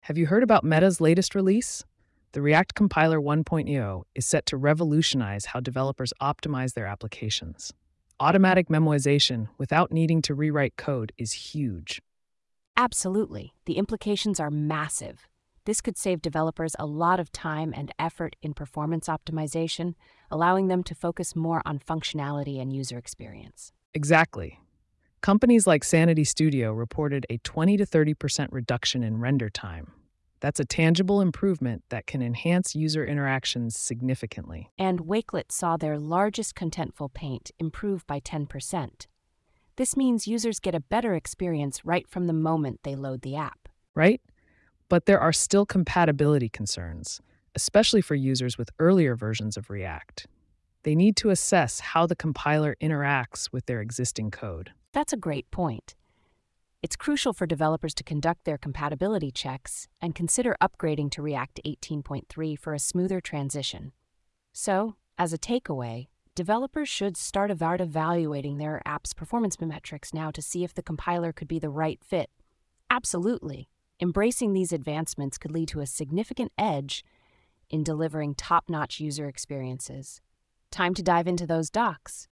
Have you heard about Meta's latest release? The React Compiler 1.0 is set to revolutionize how developers optimize their applications. Automatic memoization without needing to rewrite code is huge. Absolutely. The implications are massive. This could save developers a lot of time and effort in performance optimization, allowing them to focus more on functionality and user experience. Exactly. Companies like Sanity Studio reported a 20 to 30% reduction in render time. That's a tangible improvement that can enhance user interactions significantly. And Wakelet saw their largest contentful paint improve by 10%. This means users get a better experience right from the moment they load the app. Right? But there are still compatibility concerns, especially for users with earlier versions of React. They need to assess how the compiler interacts with their existing code. That's a great point. It's crucial for developers to conduct their compatibility checks and consider upgrading to React 18.3 for a smoother transition. So, as a takeaway, developers should start evaluating their app's performance metrics now to see if the compiler could be the right fit. Absolutely. Embracing these advancements could lead to a significant edge in delivering top-notch user experiences. Time to dive into those docs.